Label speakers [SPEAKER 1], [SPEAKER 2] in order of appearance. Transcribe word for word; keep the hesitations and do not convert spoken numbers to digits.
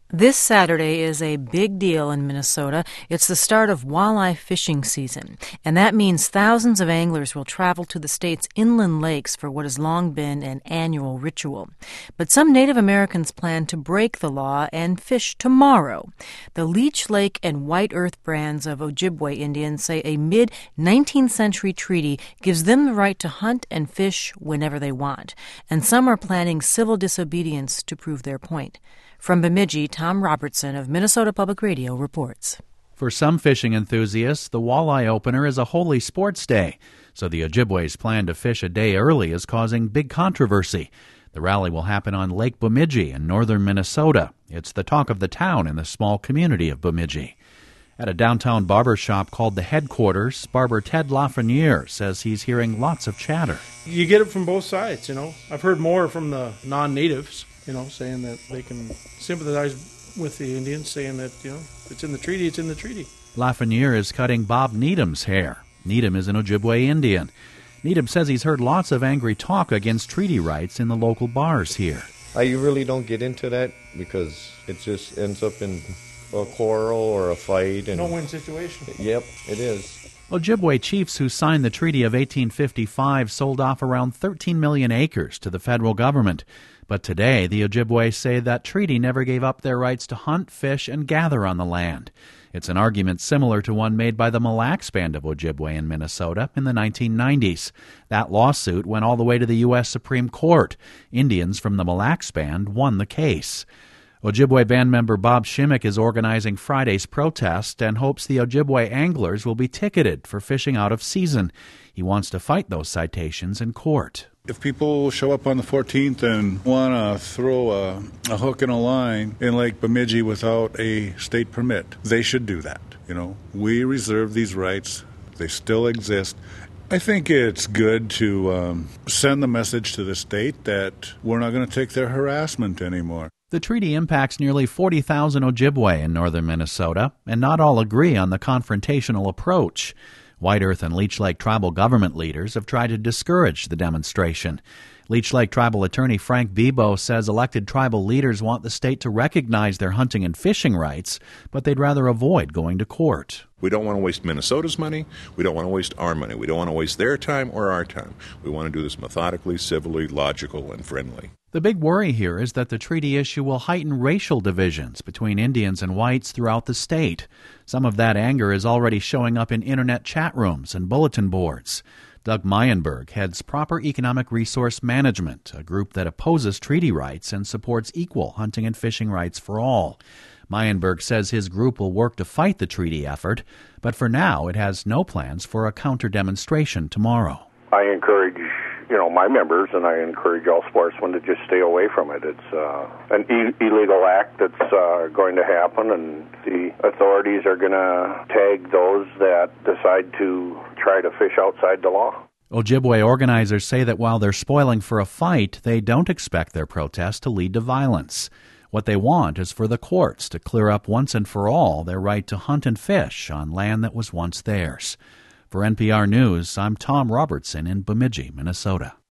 [SPEAKER 1] This Saturday is a big deal in Minnesota. It's the start of walleye fishing season, and that means thousands of anglers will travel to the state's inland lakes for what has long been an annual ritual. But some Native Americans plan to break the law and fish tomorrow. The Leech Lake and White Earth brands of Ojibwe Indians say a mid-nineteenth century treaty gives them the right to hunt and fish whenever they want, and some are planning civil disobedience to prove their point. From Bemidji, Tom Robertson of Minnesota Public Radio reports.
[SPEAKER 2] For some fishing enthusiasts, the walleye opener is a holy sports day, so the Ojibwe's plan to fish a day early is causing big controversy. The rally will happen on Lake Bemidji in northern Minnesota. It's the talk of the town in the small community of Bemidji. At a downtown barber shop called the Headquarters, barber Ted Lafreniere says he's hearing lots of chatter.
[SPEAKER 3] You get it from both sides, you know. I've heard more from the non-natives, you know, saying that they can sympathize with the Indians, saying that, you know, if it's in the treaty, it's in the treaty.
[SPEAKER 2] Lafreniere is cutting Bob Needham's hair. Needham is an Ojibwe Indian. Needham says he's heard lots of angry talk against treaty rights in the local bars here.
[SPEAKER 4] I really don't get into that because it just ends up in a quarrel or a fight. And
[SPEAKER 3] no-win situation.
[SPEAKER 4] Yep, it is.
[SPEAKER 2] Ojibwe chiefs who signed the Treaty of eighteen fifty-five sold off around thirteen million acres to the federal government. But today, the Ojibwe say that treaty never gave up their rights to hunt, fish, and gather on the land. It's an argument similar to one made by the Mille Lacs Band of Ojibwe in Minnesota in the nineteen nineties. That lawsuit went all the way to the U S Supreme Court. Indians from the Mille Lacs Band won the case. Ojibwe band member Bob Shimmick is organizing Friday's protest and hopes the Ojibwe anglers will be ticketed for fishing out of season. He wants to fight those citations in court.
[SPEAKER 5] If people show up on the fourteenth and want to throw a, a hook and a line in Lake Bemidji without a state permit, they should do that. You know, we reserve these rights. They still exist. I think it's good to um, send the message to the state that we're not going to take their harassment anymore.
[SPEAKER 2] The treaty impacts nearly forty thousand Ojibwe in northern Minnesota, and not all agree on the confrontational approach. White Earth and Leech Lake tribal government leaders have tried to discourage the demonstration. Leech Lake tribal attorney Frank Bebo says elected tribal leaders want the state to recognize their hunting and fishing rights, but they'd rather avoid going to court.
[SPEAKER 6] We don't want to waste Minnesota's money. We don't want to waste our money. We don't want to waste their time or our time. We want to do this methodically, civilly, logical, and friendly.
[SPEAKER 2] The big worry here is that the treaty issue will heighten racial divisions between Indians and whites throughout the state. Some of that anger is already showing up in internet chat rooms and bulletin boards. Doug Meyenberg heads Proper Economic Resource Management, a group that opposes treaty rights and supports equal hunting and fishing rights for all. Meyenberg says his group will work to fight the treaty effort, but for now it has no plans for a counter-demonstration tomorrow.
[SPEAKER 7] I encourage, you know, my members, and I encourage all sportsmen to just stay away from it. It's uh, an e- illegal act that's uh, going to happen, and the authorities are going to tag those that decide to try to fish outside the law.
[SPEAKER 2] Ojibwe organizers say that while they're spoiling for a fight, they don't expect their protest to lead to violence. What they want is for the courts to clear up once and for all their right to hunt and fish on land that was once theirs. For N P R News, I'm Tom Robertson in Bemidji, Minnesota.